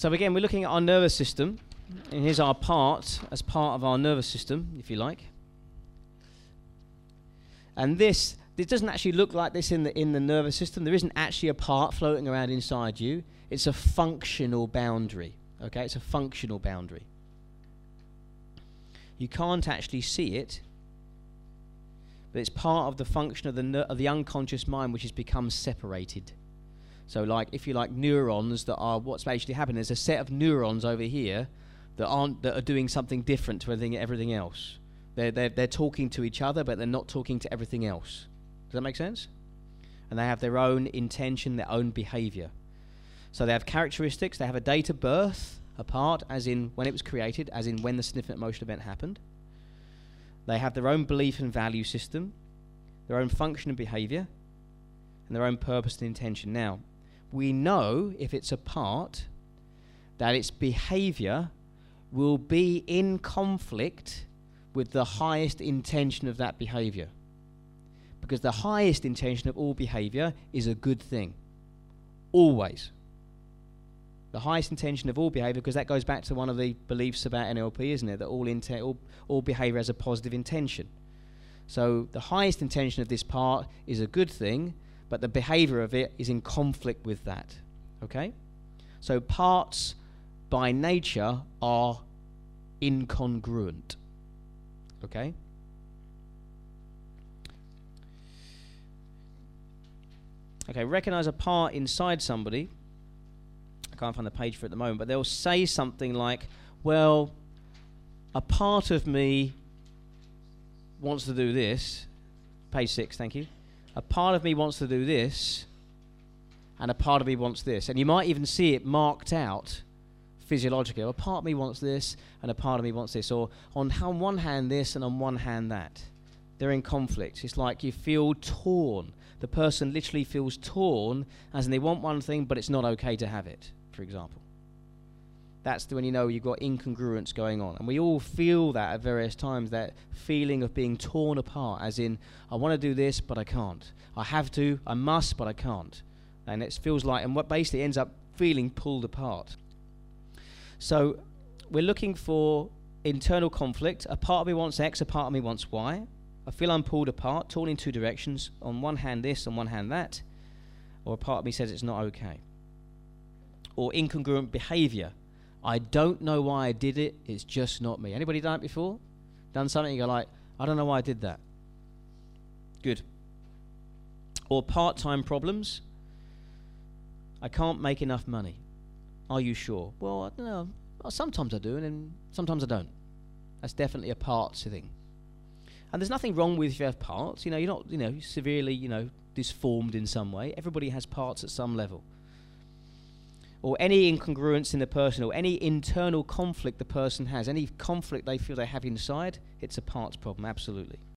So again, we're looking at our nervous system, and here's our part as part of our nervous system, if you like. And this doesn't actually look like this in the nervous system. There isn't actually a part floating around inside you. It's a functional boundary. Okay, it's a functional boundary. You can't actually see it, but it's part of the function of the unconscious mind, which has become separated. So, like, if you like, neurons that are what's actually happening. There's a set of neurons over here that are doing something different to everything else. They're talking to each other, but they're not talking to everything else. Does that make sense? And they have their own intention, their own behavior. So they have characteristics. They have a date of birth, a part, as in when it was created, as in when the significant emotional event happened. They have their own belief and value system, their own function and behavior, and their own purpose and intention. Now, we know if it's a part that its behavior will be in conflict with the highest intention of that behavior. Because the highest intention of all behavior is a good thing. Always. The highest intention of all behavior, because that goes back to one of the beliefs about NLP, isn't it? That all behavior has a positive intention. So the highest intention of this part is a good thing, but the behavior of it is in conflict with that. Okay? So parts by nature are incongruent. Okay? Okay, recognize a part inside somebody. I can't find the page for it at the moment, but they'll say something like, well, a part of me wants to do this. Page 6, thank you. A part of me wants to do this, and a part of me wants this. And you might even see it marked out physiologically. A part of me wants this, and a part of me wants this. Or on one hand this, and on one hand that. They're in conflict. It's like you feel torn. The person literally feels torn, as in they want one thing, but it's not okay to have it, for example. That's when you know you've got incongruence going on. And we all feel that at various times, that feeling of being torn apart, as in, I want to do this, but I can't. I have to, I must, but I can't. And it feels like, and what basically ends up feeling pulled apart. So we're looking for internal conflict. A part of me wants X, a part of me wants Y. I feel I'm pulled apart, torn in two directions. On one hand this, on one hand that. Or a part of me says it's not okay. Or incongruent behavior. I don't know why I did it, it's just not me. Anybody done it before? Done something, you go like, I don't know why I did that. Good. Or part-time problems. I can't make enough money. Are you sure? Well, I don't know. Well, sometimes I do, and then sometimes I don't. That's definitely a parts thing. And there's nothing wrong with if you have parts. You're not, severely, disformed in some way. Everybody has parts at some level. Or any incongruence in the person, or any internal conflict the person has, any conflict they feel they have inside, it's a parts problem, absolutely.